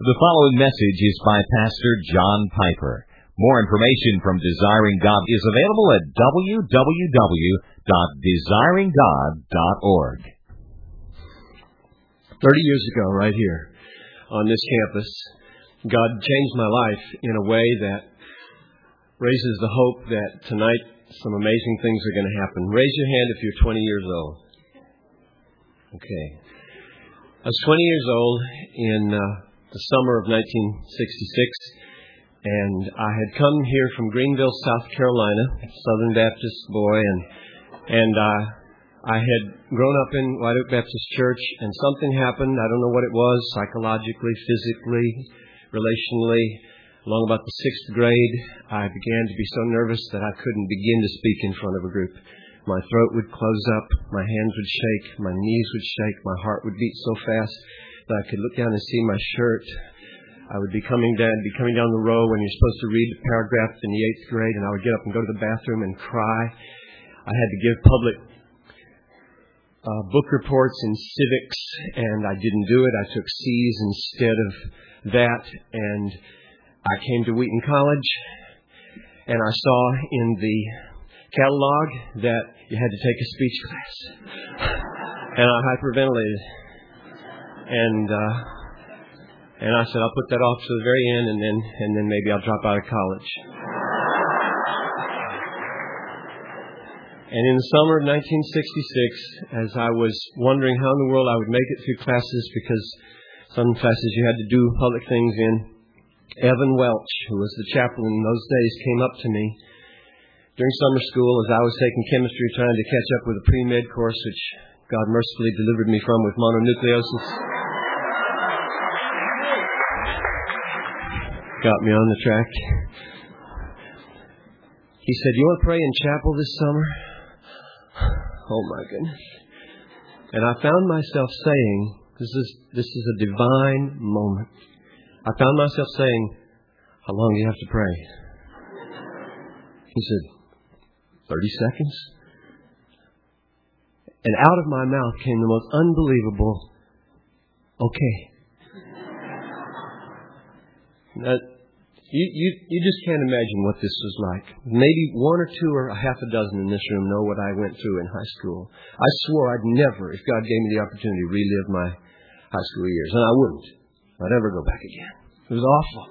The following message is by Pastor John Piper. More information from Desiring God is available at www.desiringgod.org. 30 years ago, right here on this campus, God changed my life in a way that raises the hope that tonight some amazing things are going to happen. Raise your hand if you're 20 years old. Okay. I was 20 years old in the summer of 1966, and I had come here from Greenville, South Carolina, Southern Baptist boy, and I had grown up in White Oak Baptist Church, and something happened. I don't know what it was, psychologically, physically, relationally. Along about the 6th grade, I began to be so nervous that I couldn't begin to speak in front of a group. My throat would close up, my hands would shake, my knees would shake, my heart would beat so fast that I could look down and see my shirt. I would be coming down the row when you're supposed to read the paragraph in the 8th grade, and I would get up and go to the bathroom and cry. I had to give public book reports in civics, and I didn't do it. I took C's instead of that, and I came to Wheaton College, and I saw in the catalog that you had to take a speech class, and I hyperventilated, and I said, I'll put that off to the very end, and then maybe I'll drop out of college. And in the summer of 1966, as I was wondering how in the world I would make it through classes, because some classes you had to do public things in, Evan Welch, who was the chaplain in those days, came up to me during summer school as I was taking chemistry, trying to catch up with a pre-med course, which God mercifully delivered me from with mononucleosis. Got me on the track. He said, "You want to pray in chapel this summer?" Oh my goodness. And I found myself saying, this is a divine moment. I found myself saying, "How long do you have to pray?" He said, 30 seconds. And out of my mouth came the most unbelievable, "Okay." Now, you just can't imagine what this was like. Maybe one or two or a half a dozen in this room know what I went through in high school. I swore I'd never, if God gave me the opportunity, relive my high school years. And I wouldn't. I'd never go back again. It was awful.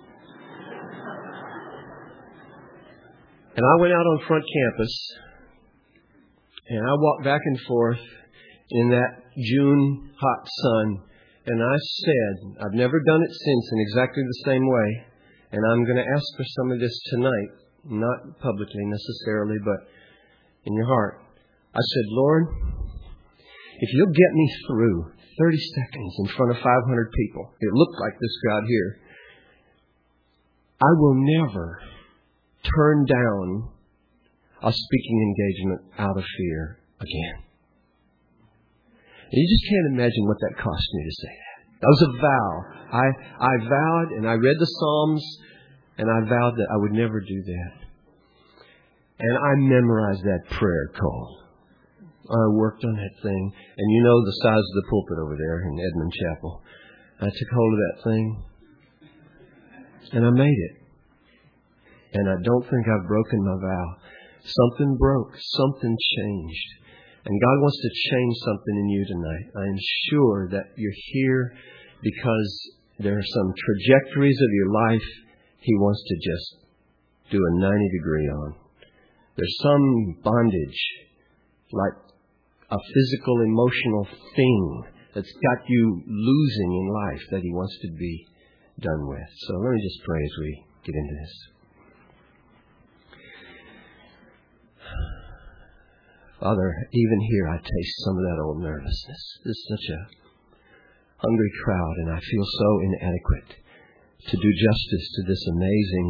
And I went out on front campus, and I walked back and forth in that June hot sun, and I said, I've never done it since in exactly the same way, and I'm going to ask for some of this tonight, not publicly necessarily, but in your heart. I said, "Lord, if you'll get me through 30 seconds in front of 500 people," it looked like this crowd here, "I will never turn down a speaking engagement out of fear again." And you just can't imagine what that cost me to say that. That was a vow. I vowed, and I read the Psalms, and I vowed that I would never do that. And I memorized that prayer call. I worked on that thing. And you know the size of the pulpit over there in Edmond Chapel. I took hold of that thing, and I made it. And I don't think I've broken my vow. Something broke. Something changed. And God wants to change something in you tonight. I am sure that you're here because there are some trajectories of your life He wants to just do a 90-degree on. There's some bondage, like a physical, emotional thing that's got you losing in life that He wants to be done with. So let me just pray as we get into this. Father, even here I taste some of that old nervousness. This is such a hungry crowd, and I feel so inadequate to do justice to this amazing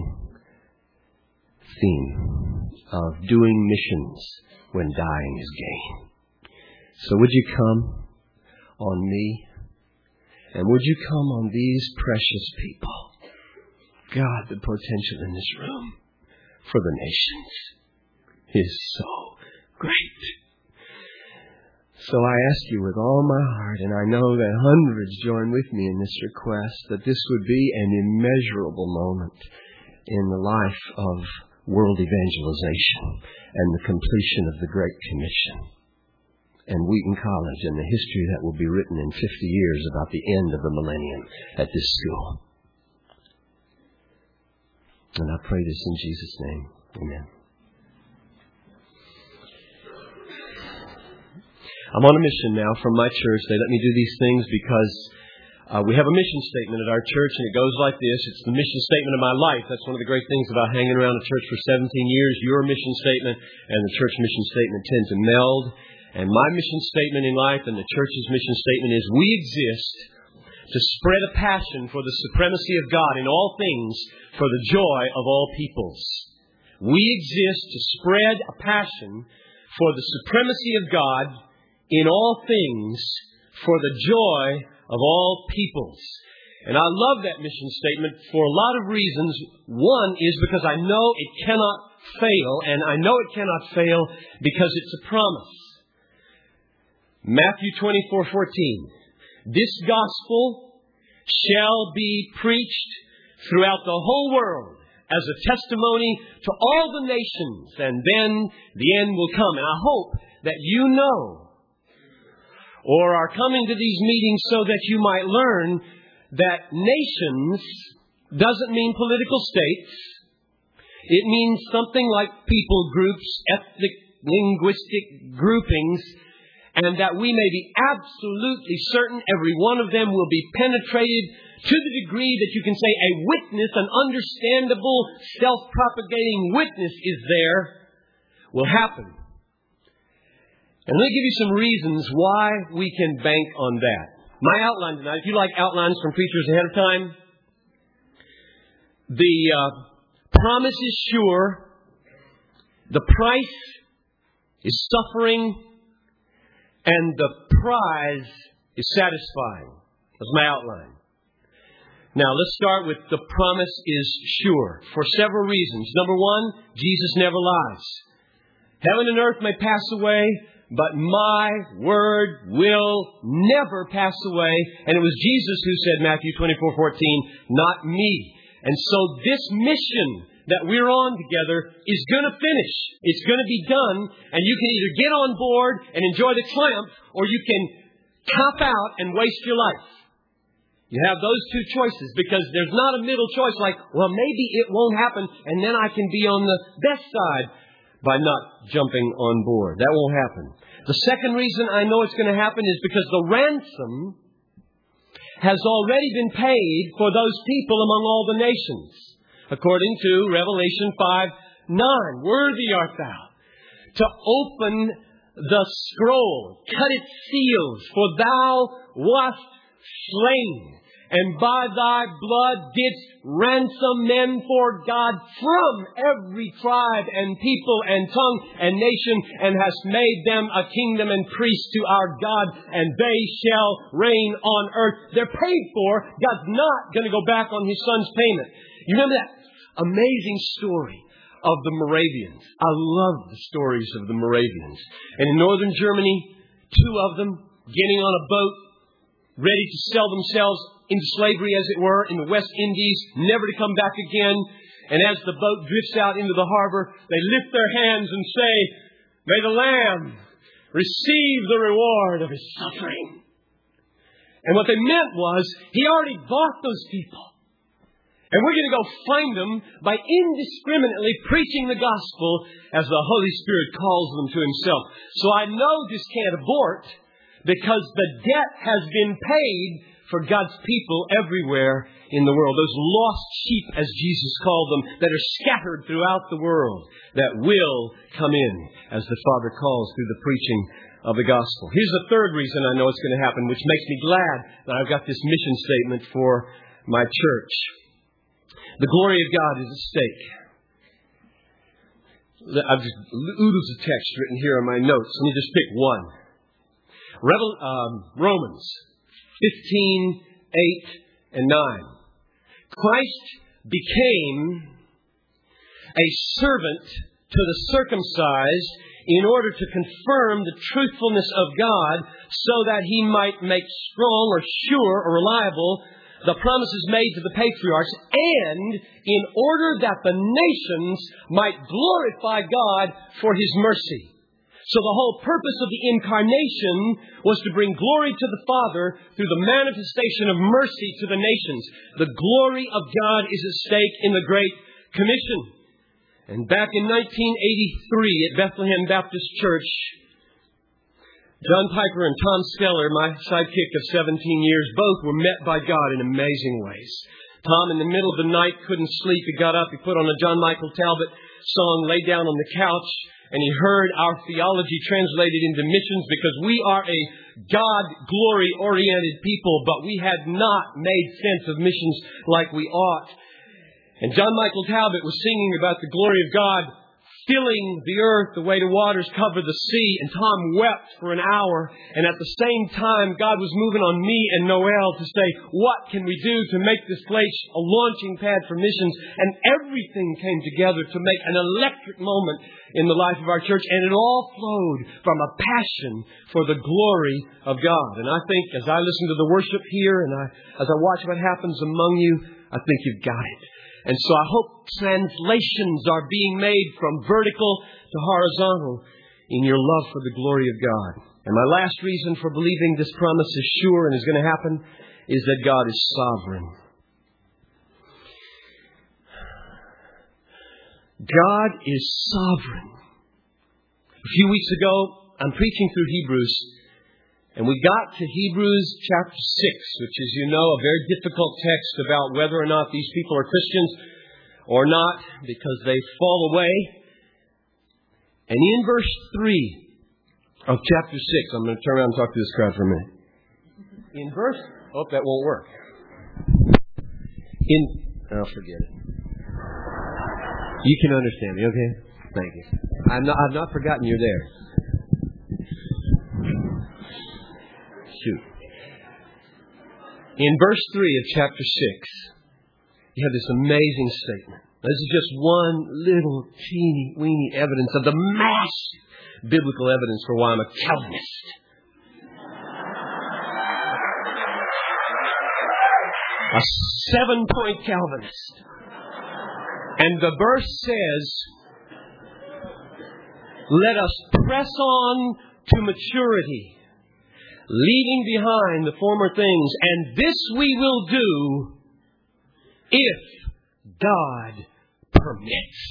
theme of doing missions when dying is gain. So would you come on me, and would you come on these precious people? God, the potential in this room for the nations is so great. So I ask you with all my heart, and I know that hundreds join with me in this request, that this would be an immeasurable moment in the life of world evangelization and the completion of the Great Commission and Wheaton College and the history that will be written in 50 years about the end of the millennium at this school. And I pray this in Jesus' name. Amen. I'm on a mission now from my church. They let me do these things because we have a mission statement at our church, and it goes like this. It's the mission statement of my life. That's one of the great things about hanging around a church for 17 years. Your mission statement and the church mission statement tend to meld. And my mission statement in life and the church's mission statement is we exist to spread a passion for the supremacy of God in all things for the joy of all peoples. We exist to spread a passion for the supremacy of God in all things for the joy of all peoples. And I love that mission statement for a lot of reasons. One is because I know it cannot fail, and I know it cannot fail because it's a promise. Matthew 24:14. This gospel shall be preached throughout the whole world as a testimony to all the nations, and then the end will come. And I hope that you know, or are coming to these meetings so that you might learn that nations doesn't mean political states. It means something like people groups, ethnic, linguistic groupings, and that we may be absolutely certain every one of them will be penetrated to the degree that you can say a witness, an understandable, self-propagating witness is there, will happen. And let me give you some reasons why we can bank on that. My outline tonight, if you like outlines from preachers ahead of time, the promise is sure, the price is suffering, and the prize is satisfying. That's my outline. Now, let's start with the promise is sure for several reasons. Number one, Jesus never lies. Heaven and earth may pass away, but my word will never pass away. And it was Jesus who said, Matthew 24:14, not me. And so this mission that we're on together is going to finish. It's going to be done. And you can either get on board and enjoy the triumph, or you can cop out and waste your life. You have those two choices, because there's not a middle choice like, well, maybe it won't happen, and then I can be on the best side by not jumping on board. That won't happen. The second reason I know it's going to happen is because the ransom has already been paid for those people among all the nations. According to Revelation 5:9, worthy art thou to open the scroll, cut its seals, for thou wast slain, and by thy blood didst ransom men for God from every tribe and people and tongue and nation, and hast made them a kingdom and priests to our God, and they shall reign on earth. They're paid for. God's not going to go back on His Son's payment. You remember that amazing story of the Moravians? I love the stories of the Moravians. And in northern Germany, two of them getting on a boat, ready to sell themselves into slavery, as it were, in the West Indies, never to come back again. And as the boat drifts out into the harbor, they lift their hands and say, may the Lamb receive the reward of His suffering. And what they meant was, He already bought those people. And we're going to go find them by indiscriminately preaching the gospel as the Holy Spirit calls them to Himself. So I know this can't abort, because the debt has been paid for God's people everywhere in the world. Those lost sheep, as Jesus called them, that are scattered throughout the world, that will come in as the Father calls through the preaching of the gospel. Here's the third reason I know it's going to happen, which makes me glad that I've got this mission statement for my church. The glory of God is at stake. I've just oodles of text written here on my notes. Let me just pick one. Romans 15:8-9. Christ became a servant to the circumcised in order to confirm the truthfulness of God so that He might make strong or sure or reliable the promises made to the patriarchs, and in order that the nations might glorify God for His mercy. So the whole purpose of the incarnation was to bring glory to the Father through the manifestation of mercy to the nations. The glory of God is at stake in the Great Commission. And back in 1983 at Bethlehem Baptist Church, John Piper and Tom Skeller, my sidekick of 17 years, both were met by God in amazing ways. Tom, in the middle of the night, couldn't sleep. He got up, he put on a John Michael Talbot song, lay down on the couch, and he heard our theology translated into missions, because we are a God glory-oriented people, but we had not made sense of missions like we ought. And John Michael Talbot was singing about the glory of God filling the earth the way the waters cover the sea. And Tom wept for an hour. And at the same time, God was moving on me and Noel to say, what can we do to make this place a launching pad for missions? And everything came together to make an electric moment in the life of our church. And it all flowed from a passion for the glory of God. And I think as I listen to the worship here and as I watch what happens among you, I think you've got it. And so I hope translations are being made from vertical to horizontal in your love for the glory of God. And my last reason for believing this promise is sure and is going to happen is that God is sovereign. God is sovereign. A few weeks ago, I'm preaching through Hebrews, and we got to Hebrews chapter 6, which is, you know, a very difficult text about whether or not these people are Christians or not, because they fall away. And in verse 3 of chapter 6, I'm going to turn around and talk to this crowd for a minute. That won't work. Forget it. You can understand me, okay? Thank you. I've not forgotten you're there. Shoot. In verse 3 of chapter 6, you have this amazing statement. This is just one little teeny weeny evidence of the massive biblical evidence for why I'm a Calvinist. A 7-point Calvinist. And the verse says, let us press on to maturity, leaving behind the former things. And this we will do if God permits.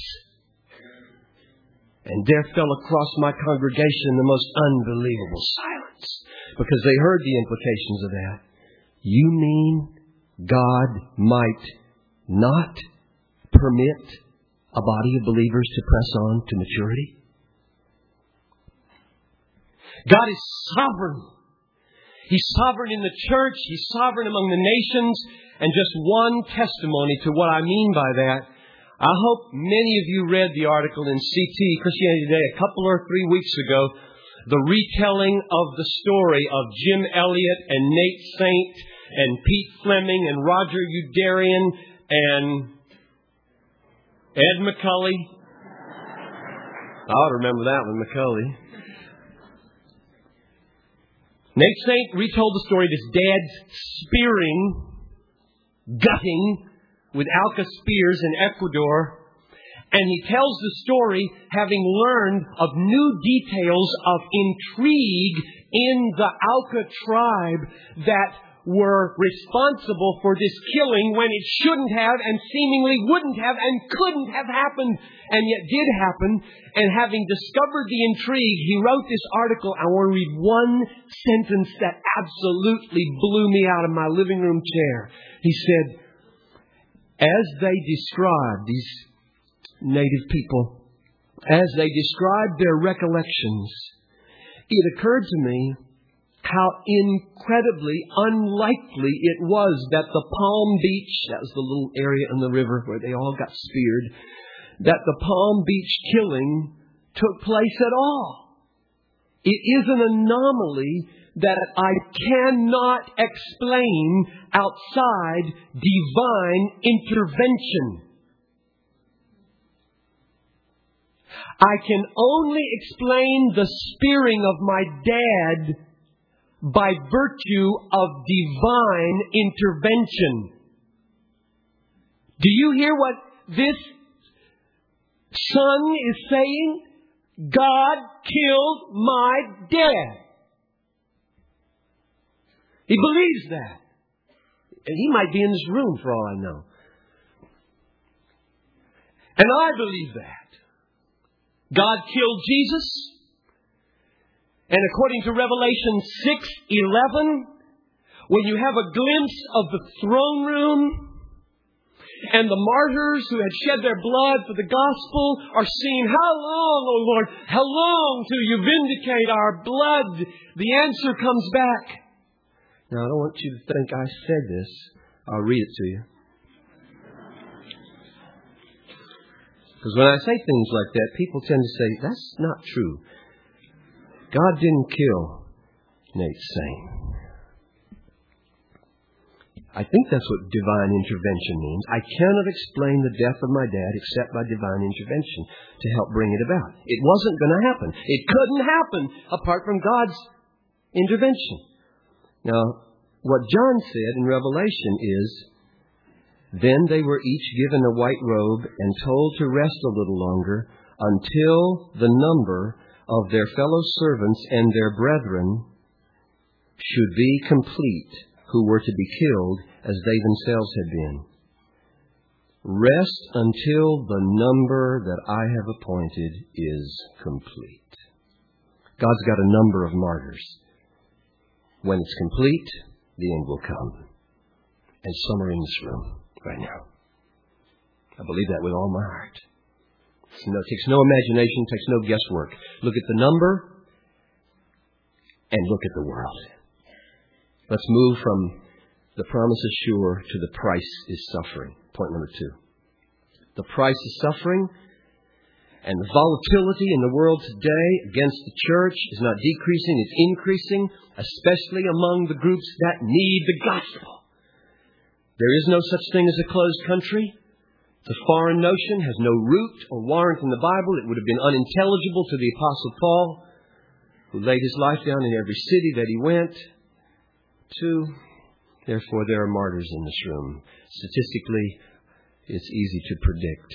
And there fell across my congregation the most unbelievable silence, because they heard the implications of that. You mean God might not permit a body of believers to press on to maturity? God is sovereign. He's sovereign in the church. He's sovereign among the nations. And just one testimony to what I mean by that. I hope many of you read the article in CT, Christianity Today, a couple or 3 weeks ago. The retelling of the story of Jim Elliott and Nate Saint and Pete Fleming and Roger Youderian and Ed McCully. I ought to remember that one, McCully. Nate Saint retold the story of his dad's spearing, gutting with Alka spears in Ecuador. And he tells the story having learned of new details of intrigue in the Alka tribe that were responsible for this killing when it shouldn't have and seemingly wouldn't have and couldn't have happened, and yet did happen. And having discovered the intrigue, he wrote this article. I want to read one sentence that absolutely blew me out of my living room chair. He said, as they described, these native people, as they described their recollections, it occurred to me how incredibly unlikely it was that the Palm Beach, that was the little area in the river where they all got speared, that the Palm Beach killing took place at all. It is an anomaly that I cannot explain outside divine intervention. I can only explain the spearing of my dad by virtue of divine intervention. Do you hear what this son is saying? God killed my dad. He believes that. And he might be in this room for all I know. And I believe that. God killed Jesus. And according to Revelation 6:11, when you have a glimpse of the throne room and the martyrs who had shed their blood for the gospel are saying, "How long, O Lord? How long till you vindicate our blood?" The answer comes back. Now, I don't want you to think I said this. I'll read it to you. Because when I say things like that, people tend to say, that's not true. God didn't kill Nate Saint. I think that's what divine intervention means. I cannot explain the death of my dad except by divine intervention to help bring it about. It wasn't going to happen. It couldn't happen apart from God's intervention. Now, what John said in Revelation is, then they were each given a white robe and told to rest a little longer until the number of their fellow servants and their brethren should be complete, who were to be killed as they themselves had been. Rest until the number that I have appointed is complete. God's got a number of martyrs. When it's complete, the end will come. And some are in this room right now. I believe that with all my heart. It takes no imagination, takes no guesswork. Look at the number and look at the world. Let's move from the promise is sure to the price is suffering. Point number 2. The price is suffering, and the volatility in the world today against the church is not decreasing, it's increasing, especially among the groups that need the gospel. There is no such thing as a closed country. It's a foreign notion, has no root or warrant in the Bible. It would have been unintelligible to the Apostle Paul, who laid his life down in every city that he went to. Therefore, there are martyrs in this room. Statistically, it's easy to predict.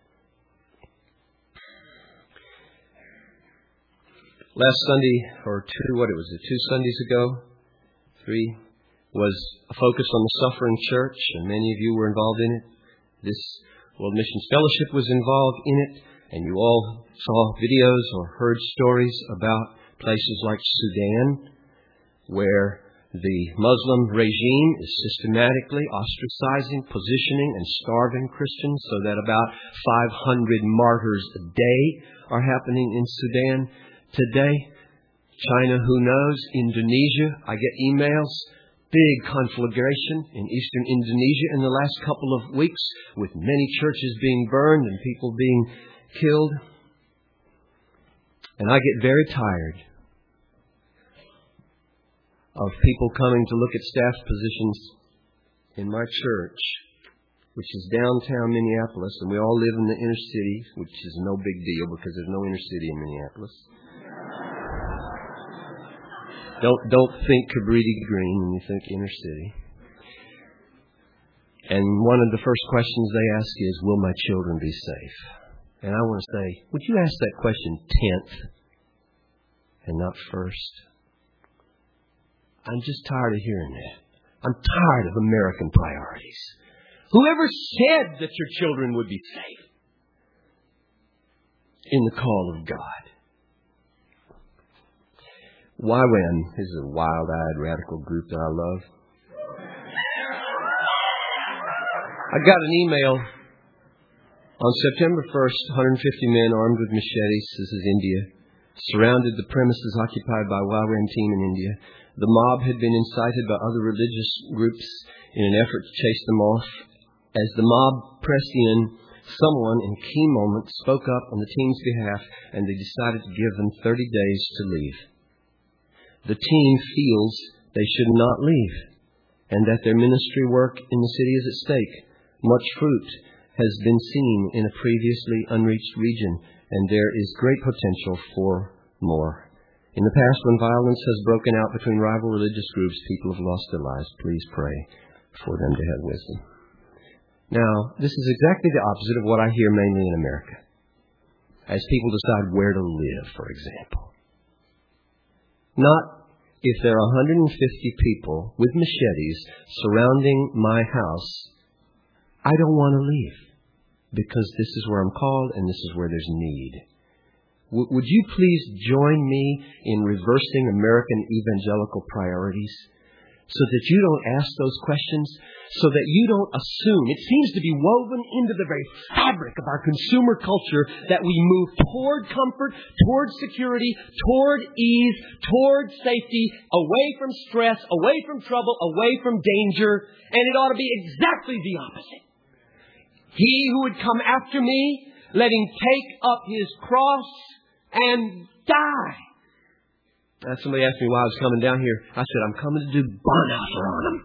Last Sunday, or 2 Sundays ago, 3, was a focus on the suffering church, and many of you were involved in it. This World Missions Fellowship was involved in it, and you all saw videos or heard stories about places like Sudan, where the Muslim regime is systematically ostracizing, positioning, and starving Christians, so that about 500 martyrs a day are happening in Sudan today. China, who knows? Indonesia, I get emails. Big conflagration in eastern Indonesia in the last couple of weeks, with many churches being burned and people being killed. And I get very tired of people coming to look at staff positions in my church, which is downtown Minneapolis, and we all live in the inner city, which is no big deal because there's no inner city in Minneapolis. Don't think Cabrini Green when you think inner city. And one of the first questions they ask is, will my children be safe? And I want to say, would you ask that question 10th and not first? I'm just tired of hearing that. I'm tired of American priorities. Whoever said that your children would be safe in the call of God? YWAM is a wild-eyed radical group that I love. I got an email on September 1st, 150 men armed with machetes, this is India, surrounded the premises occupied by YWAM team in India. The mob had been incited by other religious groups in an effort to chase them off. As the mob pressed in, someone in key moments spoke up on the team's behalf, and they decided to give them 30 days to leave. The team feels they should not leave, and that their ministry work in the city is at stake. Much fruit has been seen in a previously unreached region, and there is great potential for more. In the past, when violence has broken out between rival religious groups, people have lost their lives. Please pray for them to have wisdom. Now, this is exactly the opposite of what I hear mainly in America, as people decide where to live, for example. Not if there are 150 people with machetes surrounding my house, I don't want to leave, because this is where I'm called and this is where there's need. Would you please join me in reversing American evangelical priorities so that you don't ask those questions, so that you don't assume? It seems to be woven into the very fabric of our consumer culture that we move toward comfort, toward security, toward ease, toward safety, away from stress, away from trouble, away from danger, and it ought to be exactly the opposite. He who would come after me, let him take up his cross and die. Somebody asked me why I was coming down here. I said, I'm coming to do Bonhoeffer on them.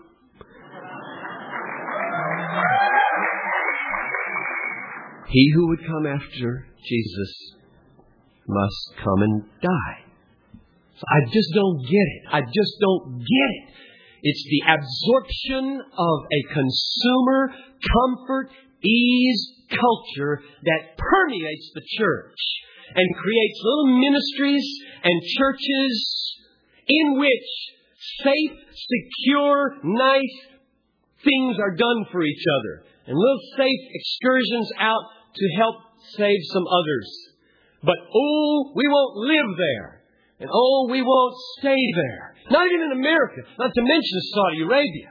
He who would come after Jesus must come and die. So I just don't get it. I just don't get it. It's the absorption of a consumer comfort, ease culture that permeates the church and creates little ministries and churches in which safe, secure, nice things are done for each other. And little safe excursions out to help save some others. But, oh, we won't live there. And, oh, we won't stay there. Not even in America. Not to mention Saudi Arabia.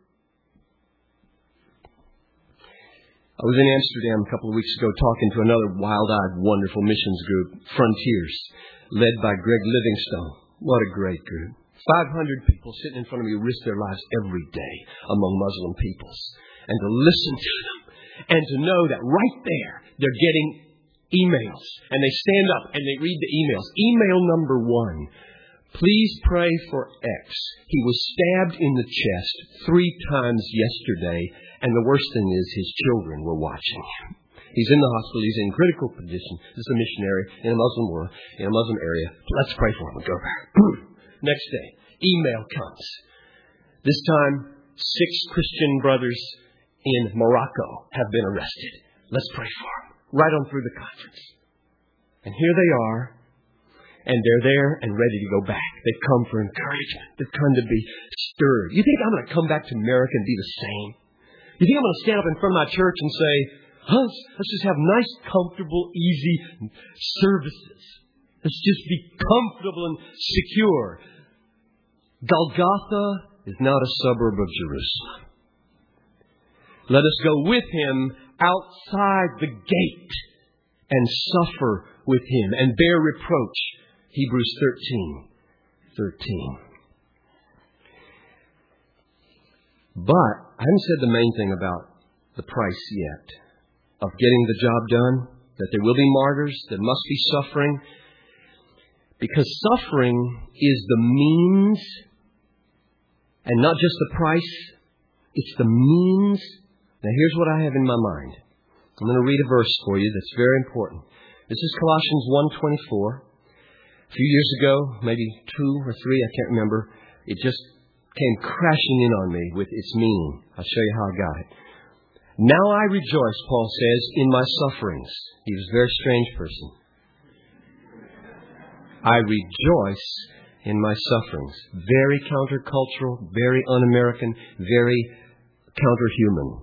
I was in Amsterdam a couple of weeks ago talking to another wild-eyed, wonderful missions group, Frontiers, led by Greg Livingstone. What a great group. 500 people sitting in front of me who risk their lives every day among Muslim peoples. And to listen to them and to know that right there they're getting emails. And they stand up and they read the emails. Email number 1. Please pray for X. He was stabbed in the chest 3 times yesterday. And the worst thing is his children were watching him. He's in the hospital. He's in critical condition. This is a missionary in a Muslim world, in a Muslim area. Let's pray for him and go back. Next day, email comes. This time, 6 Christian brothers in Morocco have been arrested. Let's pray for them. Right on through the conference. And here they are. And they're there and ready to go back. They've come for encouragement. They've come to be stirred. You think I'm going to come back to America and be the same? You think I'm going to stand up in front of my church and say, let's just have nice, comfortable, easy services. Let's just be comfortable and secure. Golgotha is not a suburb of Jerusalem. Let us go with him outside the gate and suffer with him and bear reproach. Hebrews 13. But I haven't said the main thing about the price yet of getting the job done, that there will be martyrs, there must be suffering, because suffering is the means and not just the price, it's the means. Now here's what I have in my mind. I'm going to read a verse for you that's very important. This is Colossians 1:24. A few years ago, maybe 2 or 3, I can't remember, it just came crashing in on me with its meaning. I'll show you how I got it. Now I rejoice, Paul says, in my sufferings. He was a very strange person. I rejoice in my sufferings. Very countercultural, very un-American, very counterhuman.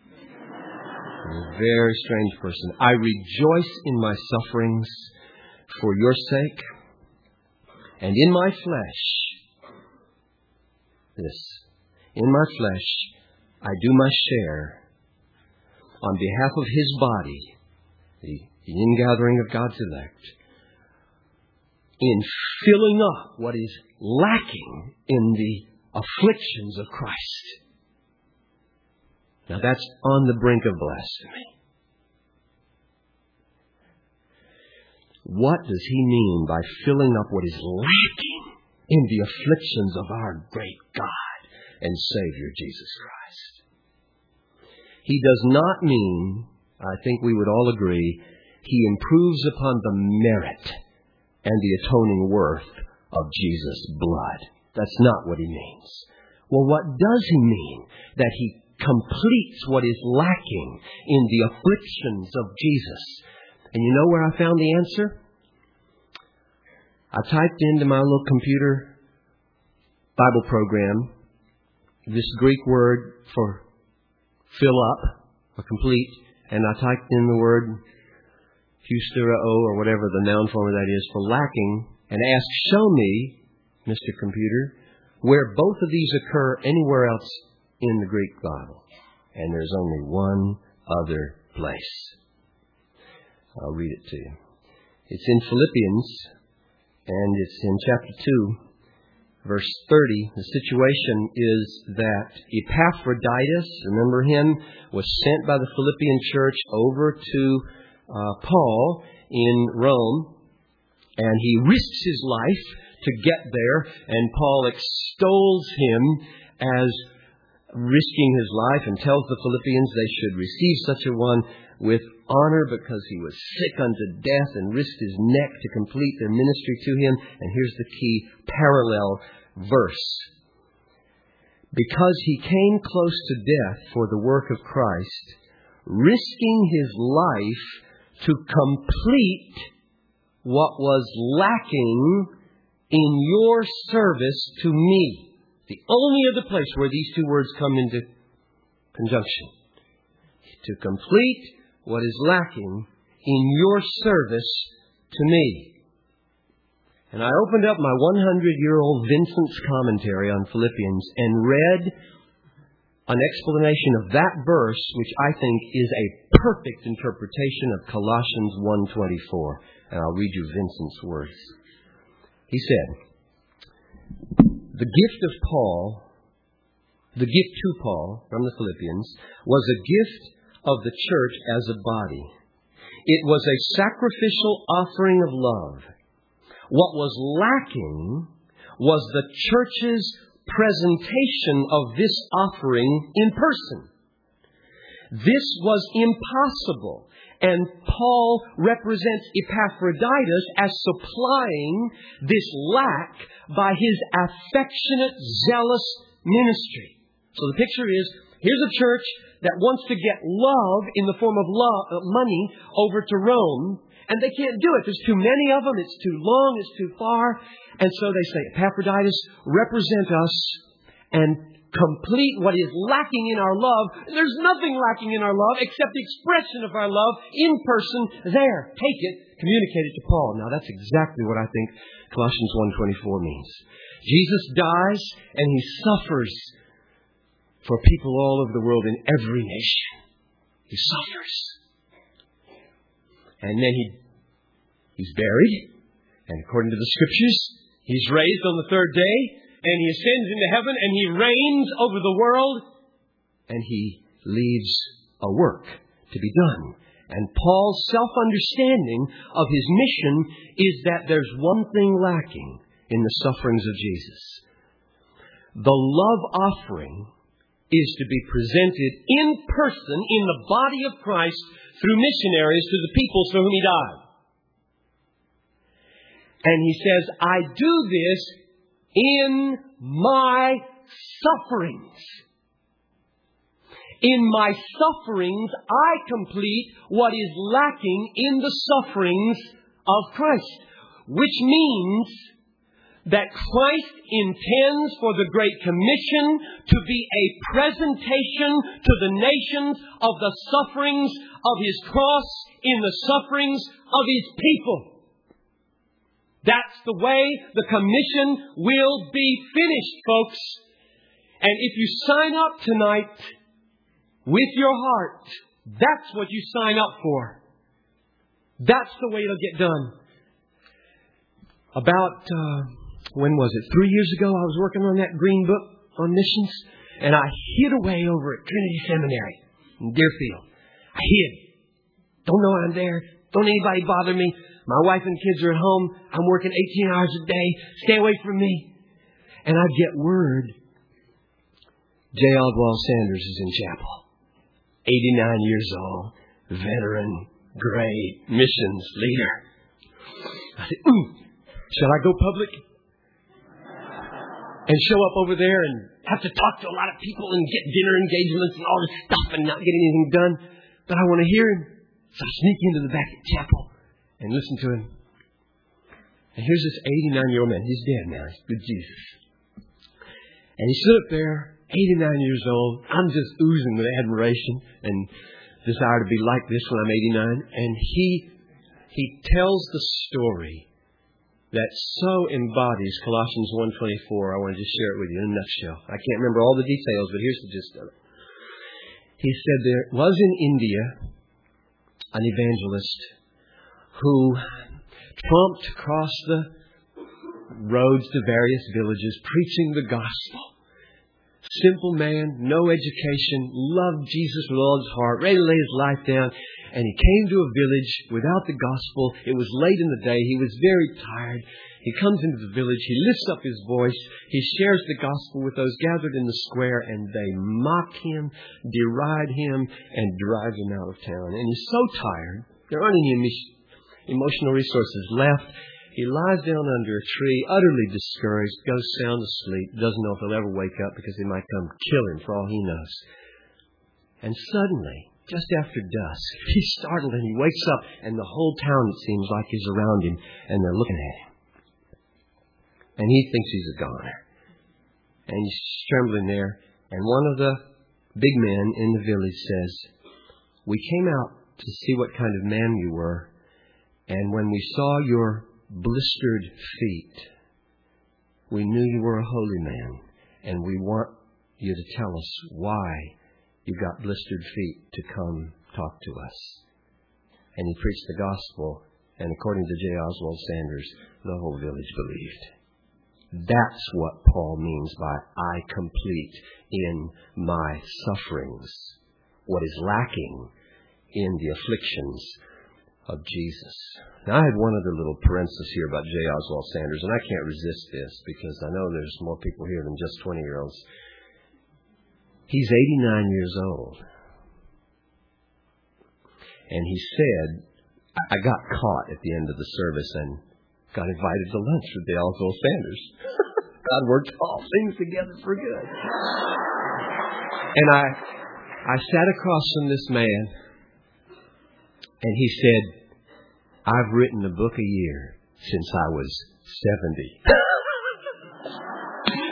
A very strange person. I rejoice in my sufferings for your sake, and in my flesh, in my flesh, I do my share on behalf of his body, the ingathering of God's elect, in filling up what is lacking in the afflictions of Christ. Now that's on the brink of blasphemy. What does he mean by filling up what is lacking in the afflictions of our great God and Savior Jesus Christ? He does not mean, I think we would all agree, he improves upon the merit and the atoning worth of Jesus' blood. That's not what he means. Well, what does he mean? That he completes what is lacking in the afflictions of Jesus. And you know where I found the answer? I typed into my little computer Bible program this Greek word for fill up, or complete, and I typed in the word husтерeo, or whatever the noun form of that is, for lacking, and asked, show me, Mr. Computer, where both of these occur anywhere else in the Greek Bible. And there's only one other place. I'll read it to you. It's in Philippians, and it's in chapter 2, verse 30. The situation is that Epaphroditus, remember him, was sent by the Philippian church over to Paul in Rome, and he risks his life to get there, and Paul extols him as risking his life and tells the Philippians they should receive such a one with honor because he was sick unto death and risked his neck to complete their ministry to him. And here's the key parallel verse. Because he came close to death for the work of Christ, risking his life to complete what was lacking in your service to me. The only other place where these two words come into conjunction. To complete what is lacking in your service to me. And I opened up my 100-year-old Vincent's commentary on Philippians and read an explanation of that verse, which I think is a perfect interpretation of Colossians 1:24. And I'll read you Vincent's words. He said, the gift to Paul from the Philippians was a gift of the church as a body. It was a sacrificial offering of love. What was lacking was the church's presentation of this offering in person. This was impossible, and Paul represents Epaphroditus as supplying this lack by his affectionate, zealous ministry. So the picture is, here's a church that wants to get love in the form of money over to Rome, and they can't do it. There's too many of them. It's too long. It's too far. And so they say, Epaphroditus, represent us and complete what is lacking in our love. There's nothing lacking in our love except the expression of our love in person there. Take it, communicate it to Paul. Now that's exactly what I think Colossians 1:24 means. Jesus dies and he suffers for people all over the world in every nation. He suffers. And then he's buried. And according to the Scriptures, he's raised on the third day. And he ascends into heaven. And he reigns over the world. And he leaves a work to be done. And Paul's self-understanding of his mission is that there's one thing lacking in the sufferings of Jesus. The love offering is to be presented in person in the body of Christ through missionaries to the people for whom he died. And he says, I do this in my sufferings. In my sufferings, I complete what is lacking in the sufferings of Christ. Which means that Christ intends for the Great Commission to be a presentation to the nations of the sufferings of His cross in the sufferings of His people. That's the way the commission will be finished, folks. And if you sign up tonight with your heart, that's what you sign up for. That's the way it'll get done. About, when was it? 3 years ago, I was working on that green book on missions, and I hid away over at Trinity Seminary in Deerfield. I hid. Don't know I'm there. Don't anybody bother me. My wife and kids are at home. I'm working 18 hours a day. Stay away from me. And I'd get word, J. Aldwell Sanders is in chapel. 89 years old, veteran, great missions leader. I said, shall I go public? And show up over there and have to talk to a lot of people and get dinner engagements and all this stuff and not get anything done. But I want to hear him. So I sneak into the back of the chapel and listen to him. And here's this 89-year-old man. He's dead now. He's with Jesus. And he stood up there, 89 years old. I'm just oozing with admiration and desire to be like this when I'm 89. And he tells the story that so embodies Colossians 1:24. I want to just share it with you in a nutshell. I can't remember all the details, but here's the gist of it. He said there was in India an evangelist who tramped across the roads to various villages preaching the gospel. Simple man, no education, loved Jesus with all his heart, ready to lay his life down. And he came to a village without the gospel. It was late in the day. He was very tired. He comes into the village. He lifts up his voice. He shares the gospel with those gathered in the square, and they mock him, deride him, and drive him out of town. And he's so tired. There aren't any emotional resources left. He lies down under a tree, utterly discouraged, goes sound asleep, doesn't know if he'll ever wake up because they might come kill him for all he knows. And suddenly, just after dusk, he's startled and he wakes up, and the whole town, it seems like, is around him, and they're looking at him. And he thinks he's a goner. And he's trembling there, and one of the big men in the village says, "We came out to see what kind of man you were, and when we saw your blistered feet, we knew you were a holy man, and we want you to tell us why you got blistered feet to come talk to us." And he preached the gospel, and according to J. Oswald Sanders, the whole village believed. That's what Paul means by "I complete in my sufferings" what is lacking in the afflictions of Jesus. Now, I had one other little parenthesis here about J. Oswald Sanders, and I can't resist this because I know there's more people here than just 20-year-olds. He's 89 years old. And he said, I got caught at the end of the service and got invited to lunch with J. Oswald Sanders. God works all things together for good. And I sat across from this man, and he said, "I've written a book a year since I was 70.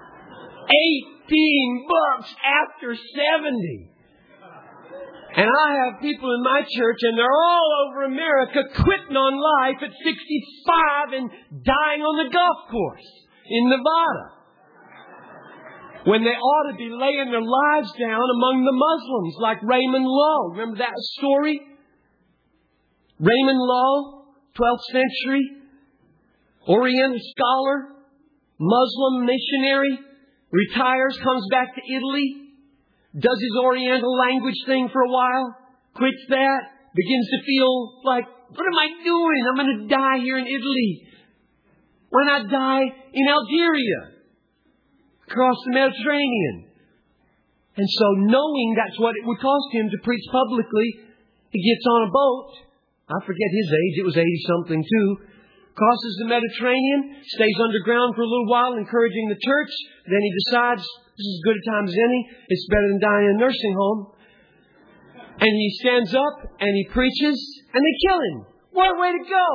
18 books after 70. And I have people in my church, and they're all over America quitting on life at 65 and dying on the golf course in Nevada, when they ought to be laying their lives down among the Muslims, like Raymond Lowe. Remember that story? Raymond Lowe, 12th century, Oriental scholar, Muslim missionary, retires, comes back to Italy, does his Oriental language thing for a while, quits that, begins to feel like, what am I doing? I'm going to die here in Italy. Why not die in Algeria, across the Mediterranean? And so, knowing that's what it would cost him to preach publicly, he gets on a boat. I forget his age. It was 80-something too. Crosses the Mediterranean, stays underground for a little while, encouraging the church. Then he decides, this is as good a time as any. It's better than dying in a nursing home. And he stands up and he preaches, and they kill him. What a way to go!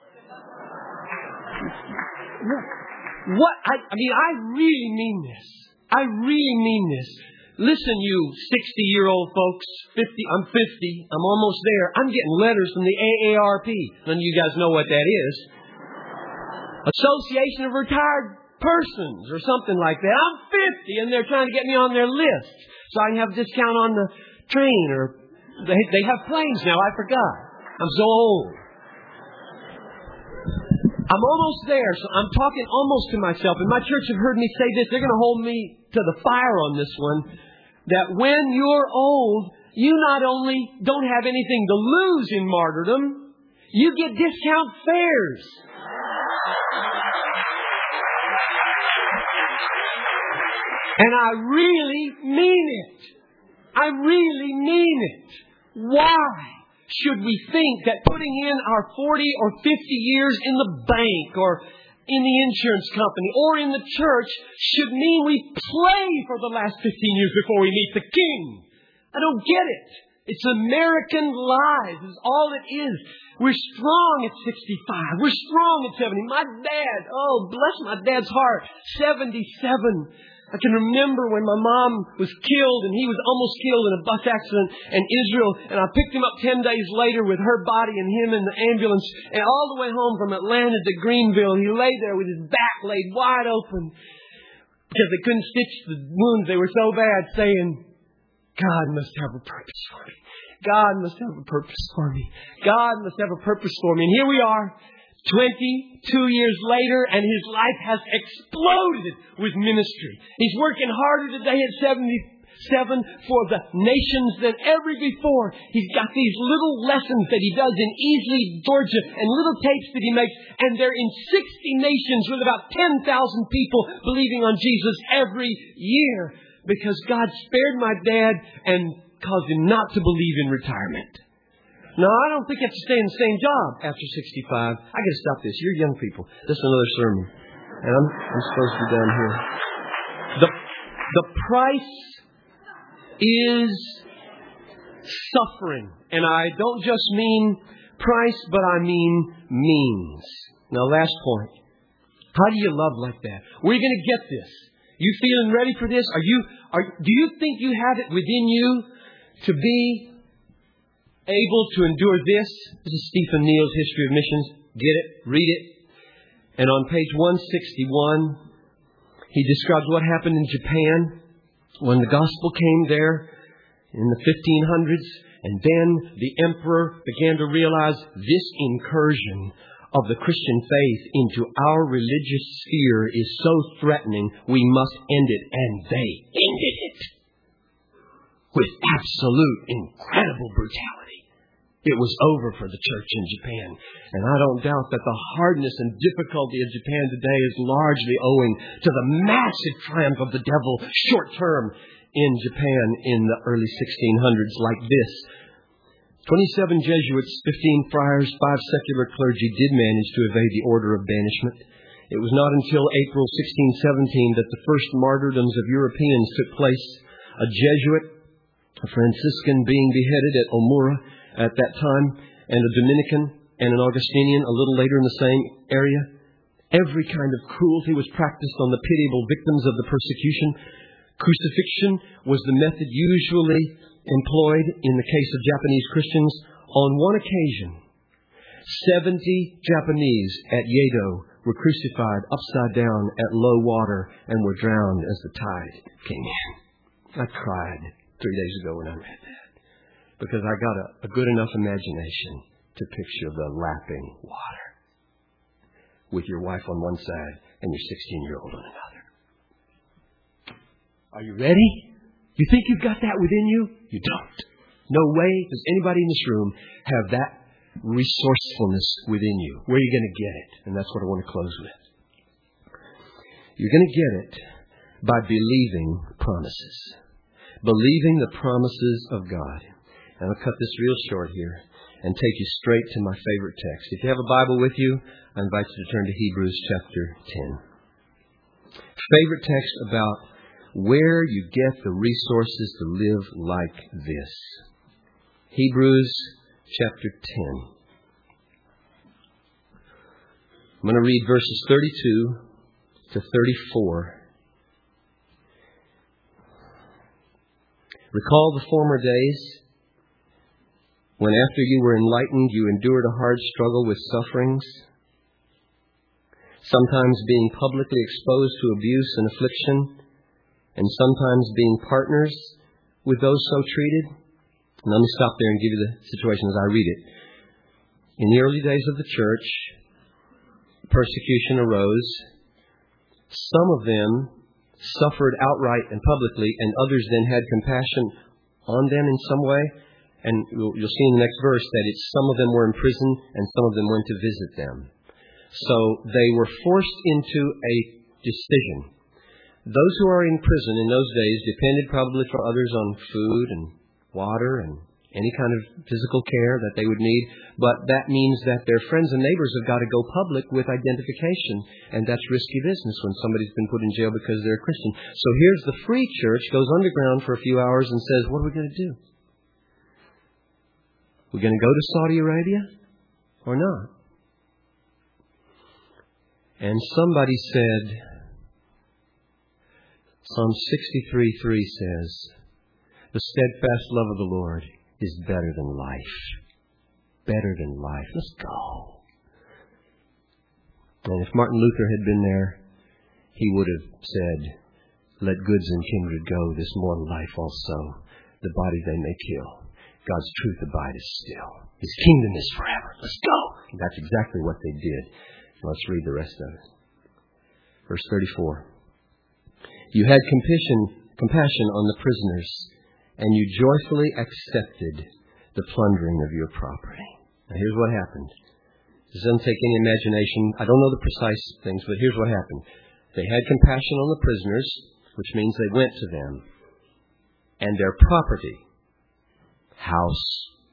I really mean this. I really mean this. Listen, you 60-year-old folks, 50, I'm 50, I'm almost there. I'm getting letters from the AARP. None of you guys know what that is. Association of Retired Persons or something like that. I'm 50 and they're trying to get me on their list so I can have a discount on the train, or they have planes now. I forgot. I'm so old. I'm almost there, so I'm talking almost to myself. And my church have heard me say this. They're going to hold me to the fire on this one. That when you're old, you not only don't have anything to lose in martyrdom, you get discount fares. And I really mean it. I really mean it. Why? should we think that putting in our 40 or 50 years in the bank or in the insurance company or in the church should mean we play for the last 15 years before we meet the King? I don't get it. It's American lies is all it is. We're strong at 65. We're strong at 70. My dad, oh, bless my dad's heart, 77. I can remember when my mom was killed and he was almost killed in a bus accident in Israel. And I picked him up 10 days later with her body and him in the ambulance. And all the way home from Atlanta to Greenville, he lay there with his back laid wide open because they couldn't stitch the wounds. They were so bad, saying, God must have a purpose for me. God must have a purpose for me. God must have a purpose for me. And here we are, 22 years later, and his life has exploded with ministry. He's working harder today at 77 for the nations than ever before. He's got these little lessons that he does in Easley, Georgia, and little tapes that he makes, and they're in 60 nations with about 10,000 people believing on Jesus every year because God spared my dad and caused him not to believe in retirement. No, I don't think you have to stay in the same job after 65. I got to stop this. You're young people. This is another sermon. And I'm supposed to be down here. The price is suffering. And I don't just mean price, but I mean means. Now, last point. How do you love like that? Where are you going to get this? You feeling ready for this? Do you think you have it within you to be able to endure this? This is Stephen Neal's History of Missions. Get it? Read it. And on page 161, he describes what happened in Japan when the gospel came there in the 1500s. And then the emperor began to realize this incursion of the Christian faith into our religious sphere is so threatening, we must end it. And they ended it with absolute, incredible brutality. It was over for the church in Japan. And I don't doubt that the hardness and difficulty of Japan today is largely owing to the massive triumph of the devil short term in Japan in the early 1600s like this. 27 Jesuits, 15 friars, 5 secular clergy did manage to evade the order of banishment. It was not until April 1617 that the first martyrdoms of Europeans took place. A Jesuit, a Franciscan being beheaded at Omura at that time, and a Dominican and an Augustinian a little later in the same area. Every kind of cruelty was practiced on the pitiable victims of the persecution. Crucifixion was the method usually employed in the case of Japanese Christians. On one occasion, 70 Japanese at Yedo were crucified upside down at low water and were drowned as the tide came in. I cried 3 days ago when I read that because I got a good enough imagination to picture the lapping water with your wife on one side and your 16-year-old on another. Are you ready? You think you've got that within you? You don't. No way does anybody in this room have that resourcefulness within you. Where are you going to get it? And that's what I want to close with. You're going to get it by believing promises. Believing the promises of God. And I'll cut this real short here and take you straight to my favorite text. If you have a Bible with you, I invite you to turn to Hebrews chapter 10. Favorite text about where you get the resources to live like this. Hebrews chapter 10. I'm going to read verses 32 to 34. Recall the former days when after you were enlightened, you endured a hard struggle with sufferings, sometimes being publicly exposed to abuse and affliction, and sometimes being partners with those so treated. And let me stop there and give you the situation as I read it. In the early days of the church, persecution arose. Some of them suffered outright and publicly, and others then had compassion on them in some way. And you'll see in the next verse that some of them were in prison and some of them went to visit them. So they were forced into a decision. Those who are in prison in those days depended probably for others on food and water and any kind of physical care that they would need. But that means that their friends and neighbors have got to go public with identification. And that's risky business when somebody's been put in jail because they're a Christian. So here's the free church, goes underground for a few hours and says, what are we going to do? We're going to go to Saudi Arabia or not? And somebody said, Psalm 63:3 says, the steadfast love of the Lord is better than life. Better than life. Let's go. And if Martin Luther had been there, he would have said, let goods and kindred go, this mortal life also. The body they may kill. God's truth abideth still. His kingdom is forever. Let's go. And that's exactly what they did. Let's read the rest of it. Verse 34. You had compassion on the prisoners, and you joyfully accepted the plundering of your property. Now here's what happened. This doesn't take any imagination. I don't know the precise things, but here's what happened. They had compassion on the prisoners, which means they went to them, and their property, house,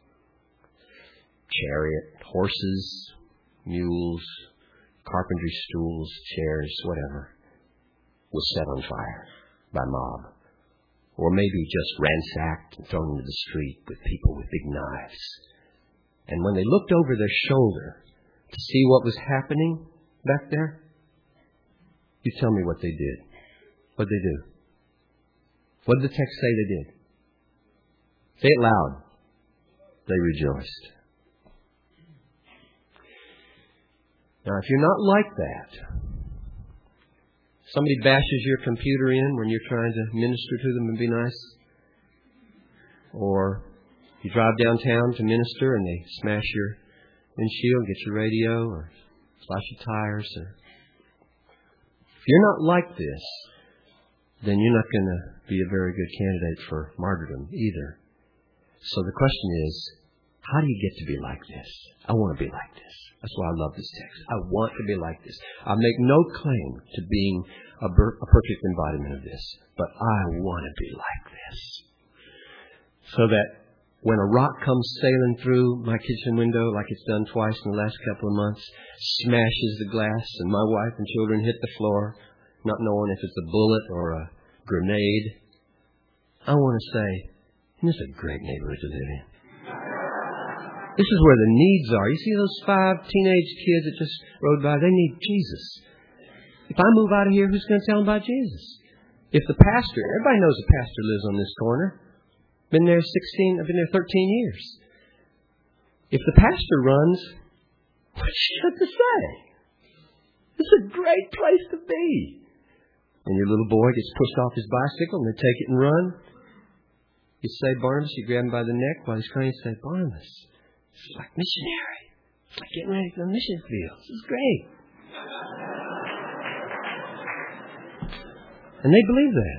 chariot, horses, mules, carpentry stools, chairs, whatever, was set on fire by mob. Or maybe just ransacked and thrown into the street with people with big knives. And when they looked over their shoulder to see what was happening back there, you tell me what they did. What did they do? What did the text say they did? Say it loud. They rejoiced. Now, if you're not like that, somebody bashes your computer in when you're trying to minister to them and be nice, or you drive downtown to minister and they smash your windshield, get your radio, or slash your tires. If you're not like this, then you're not going to be a very good candidate for martyrdom either. So the question is, how do you get to be like this? I want to be like this. That's why I love this text. I want to be like this. I make no claim to being a perfect embodiment of this, but I want to be like this. So that when a rock comes sailing through my kitchen window, like it's done twice in the last couple of months, smashes the glass, and my wife and children hit the floor, not knowing if it's a bullet or a grenade, I want to say, this is a great neighborhood to live in. This is where the needs are. You see those 5 teenage kids that just rode by? They need Jesus. If I move out of here, who's going to tell them about Jesus? If the pastor, everybody knows the pastor lives on this corner. I've been there 13 years. If the pastor runs, what's she got to say? This is a great place to be. And your little boy gets pushed off his bicycle and they take it and run. You say, Barnabas, you grab him by the neck while he's crying. You say, Barnabas, it's like missionary. It's like getting ready for the mission field. This is great. And they believe that.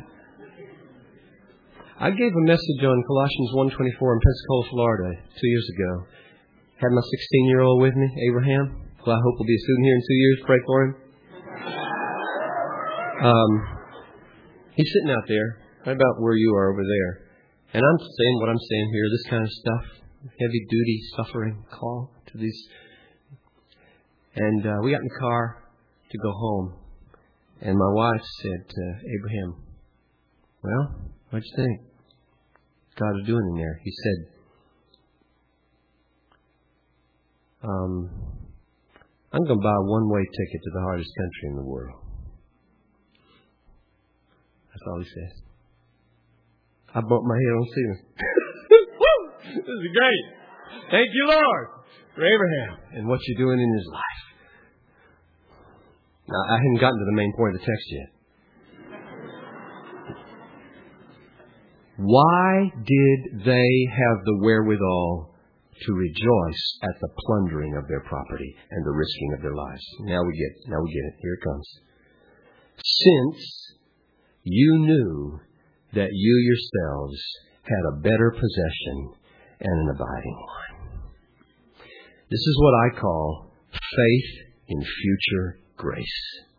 I gave a message on Colossians 1:24 in Pensacola, Florida 2 years ago. Had my 16-year-old with me, Abraham, who I hope will be a student here in 2 years. Pray for him. He's sitting out there, right about where you are over there. And I'm saying what I'm saying here, this kind of stuff. Heavy-duty suffering call to these. And we got in the car to go home. And my wife said to Abraham, well, what'd you think? God was doing in there. He said, I'm going to buy a one-way ticket to the hardest country in the world. That's all he says. I bumped my head on the ceiling. This is great. Thank you, Lord, for Abraham and what you're doing in his life. Now, I haven't gotten to the main point of the text yet. Why did they have the wherewithal to rejoice at the plundering of their property and the risking of their lives? Now we get it. Here it comes. Since you knew that you yourselves had a better possession and an abiding one. This is what I call faith in future grace.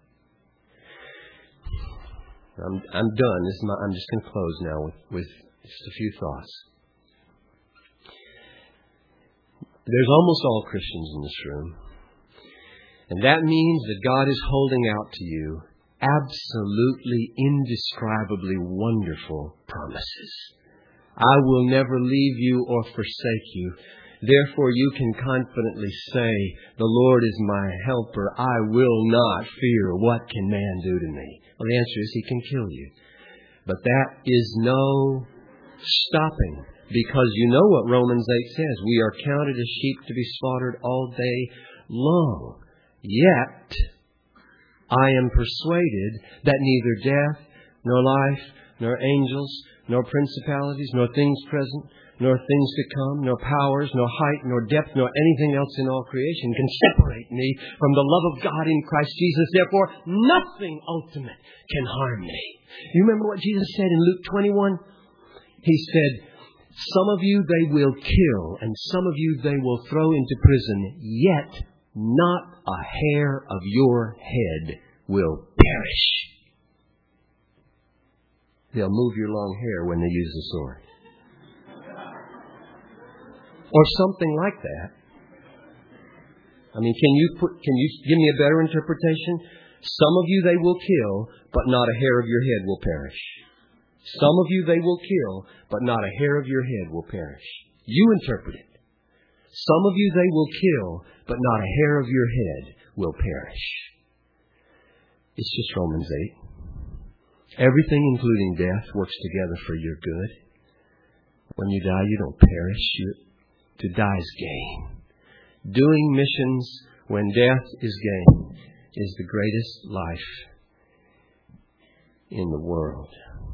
I'm done. I'm just going to close now with just a few thoughts. There's almost all Christians in this room. And that means that God is holding out to you absolutely indescribably wonderful promises. I will never leave you or forsake you. Therefore you can confidently say, the Lord is my helper. I will not fear. What can man do to me? Well, the answer is He can kill you. But that is no stopping, because you know what Romans 8 says. We are counted as sheep to be slaughtered all day long. Yet I am persuaded that neither death, nor life, nor angels, nor principalities, nor things present, nor things to come, nor powers, nor height, nor depth, nor anything else in all creation can separate me from the love of God in Christ Jesus. Therefore, nothing ultimate can harm me. You remember what Jesus said in Luke 21? He said, some of you they will kill, and some of you they will throw into prison, yet not a hair of your head will perish. They'll move your long hair when they use the sword. Or something like that. I mean, can you give me a better interpretation? Some of you they will kill, but not a hair of your head will perish. Some of you they will kill, but not a hair of your head will perish. You interpret it. Some of you they will kill, but not a hair of your head will perish. It's just Romans 8. Everything, including death, works together for your good. When you die, you don't perish. To die is gain. Doing missions when death is gain is the greatest life in the world.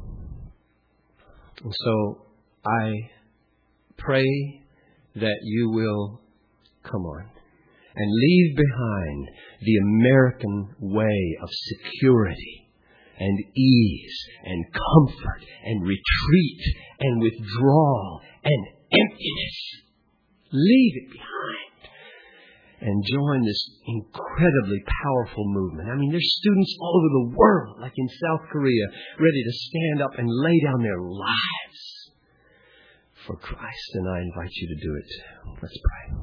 And so I pray that you will come on and leave behind the American way of security and ease and comfort and retreat and withdrawal and emptiness. Leave it behind and join this incredibly powerful movement. I mean, there's students all over the world, like in South Korea, ready to stand up and lay down their lives for Christ, and I invite you to do it. Let's pray.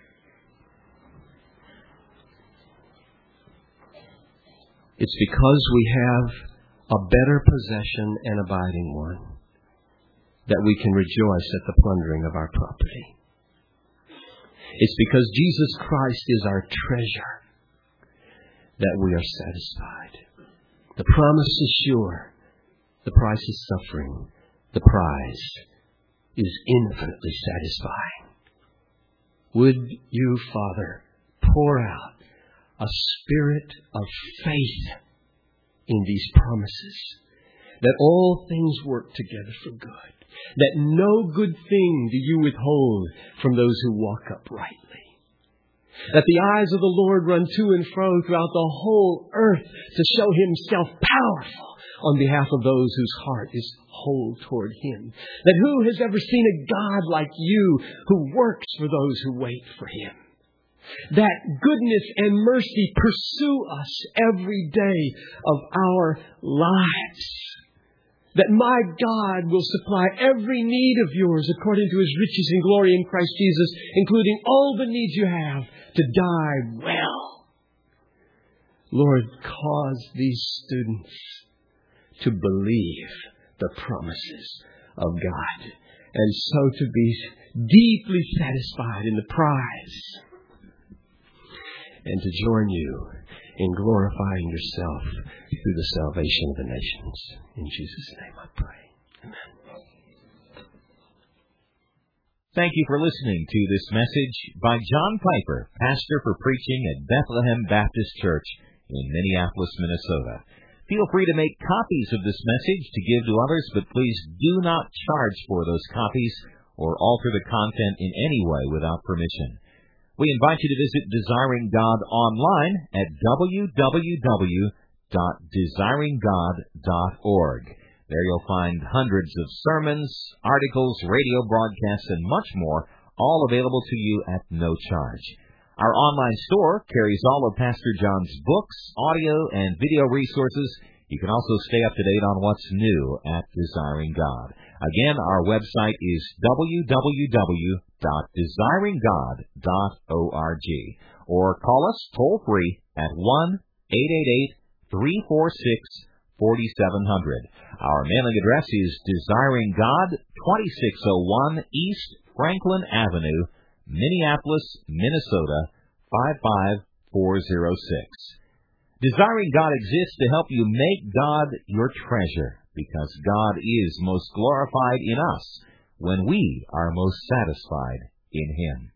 It's because we have a better possession and abiding one that we can rejoice at the plundering of our property. It's because Jesus Christ is our treasure that we are satisfied. The promise is sure. The price is suffering. The prize is infinitely satisfying. Would you, Father, pour out a spirit of faith in these promises, that all things work together for good, that no good thing do you withhold from those who walk uprightly, that the eyes of the Lord run to and fro throughout the whole earth to show Himself powerful on behalf of those whose heart is whole toward Him, that who has ever seen a God like you who works for those who wait for Him, that goodness and mercy pursue us every day of our lives, that my God will supply every need of yours according to His riches and glory in Christ Jesus, including all the needs you have to die well. Lord, cause these students to believe the promises of God, and so to be deeply satisfied in the prize, and to join you in glorifying yourself through the salvation of the nations. In Jesus' name I pray. Amen. Thank you for listening to this message by John Piper, pastor for preaching at Bethlehem Baptist Church in Minneapolis, Minnesota. Feel free to make copies of this message to give to others, but please do not charge for those copies or alter the content in any way without permission. We invite you to visit Desiring God online at www.desiringgod.org. There you'll find hundreds of sermons, articles, radio broadcasts, and much more, all available to you at no charge. Our online store carries all of Pastor John's books, audio, and video resources. You can also stay up to date on what's new at Desiring God. Again, our website is www.desiringgod.org, or call us toll-free at 1-888-346-4700. Our mailing address is Desiring God, 2601 East Franklin Avenue, Minneapolis, Minnesota, 55406. Desiring God exists to help you make God your treasure, because God is most glorified in us when we are most satisfied in Him.